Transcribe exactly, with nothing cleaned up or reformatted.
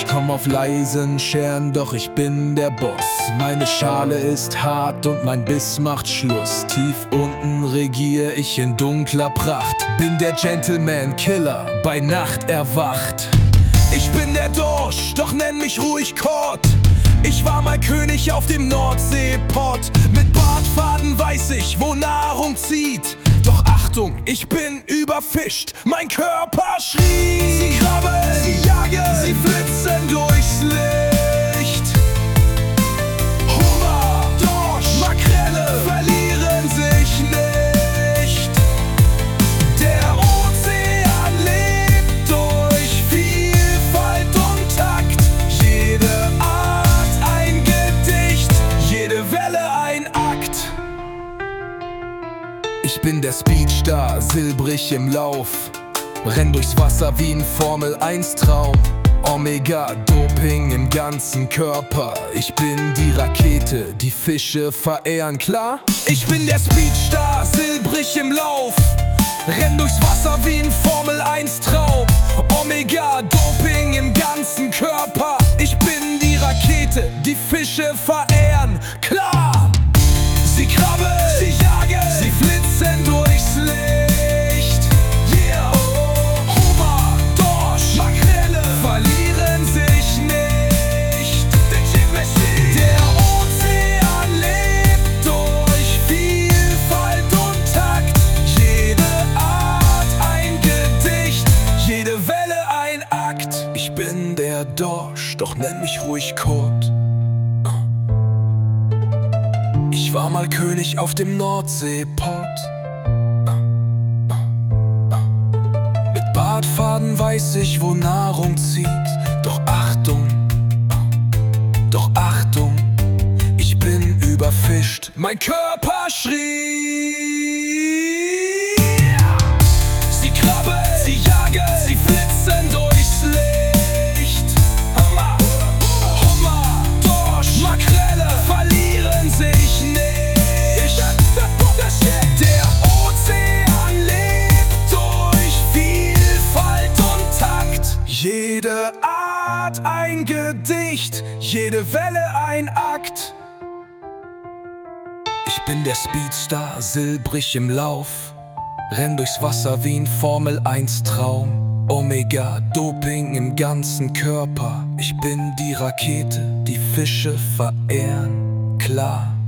Ich komm auf leisen Scheren, doch ich bin der Boss. Meine Schale ist hart und mein Biss macht Schluss. Tief unten regier ich in dunkler Pracht. Bin der Gentleman-Killer, bei Nacht erwacht. Ich bin der Dorsch, doch nenn mich ruhig Kord. Ich war mal König auf dem Nordseepott. Mit Bartfaden weiß ich, wo Nahrung zieht. Doch Achtung, ich bin überfischt, mein Körper schrie. Sie krabbeln, sie jagen, sie flitzen durchs Licht. Hummer, Dorsch, Makrele verlieren sich nicht. Der Ozean lebt durch Vielfalt und Takt. Jede Art ein Gedicht, jede Welle ein Akt. Ich bin der Speedstar, silbrig im Lauf. Renn durchs Wasser wie ein Formel eins Traum. Omega, Doping im ganzen Körper. Ich bin die Rakete, die Fische verehren, klar? Ich bin der Speedstar, silbrig im Lauf. Renn durchs Wasser wie ein Formel eins Traum. Omega, Doping im ganzen Körper. Ich bin die Rakete, die Fische verehren, klar? Sie krabbeln, sie jagen, sie flitzen durchs Licht. Yeah, oh, Hummer, Dorsch, Makrele verlieren sich nicht. Der Ozean lebt durch Vielfalt und Takt. Jede Art ein Gedicht, jede Welle ein Akt. Ich bin der Dorsch, doch nenn mich ruhig Kurt. Ich war mal König auf dem Nordseepott. Mit Bartfaden weiß ich, wo Nahrung zieht. Doch Achtung, doch Achtung, ich bin überfischt, mein Körper schrie. Sie krabbeln, sie jagen, sie flitzen durchs Licht. Hummer, Hummer, Dorsch, Makrele verlieren sich nicht. Der Ozean lebt durch Vielfalt und Takt. Jede Art ein Gedicht, jede Welle ein Akt. Ich bin der Speedstar, silbrig im Lauf. Renn durchs Wasser wie ein Formel eins Traum. Omega, Doping im ganzen Körper. Ich bin die Rakete, die Fische verehren, klar?